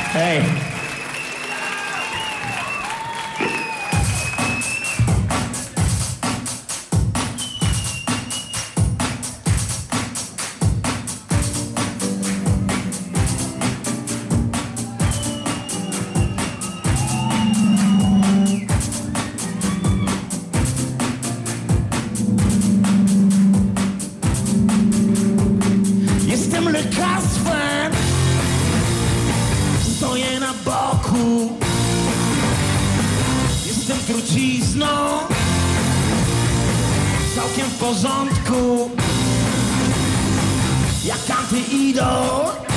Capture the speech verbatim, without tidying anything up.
Hej. Jestem lekarstwem, stoję na boku. Jestem trucizną, całkiem w porządku. Jak antyidol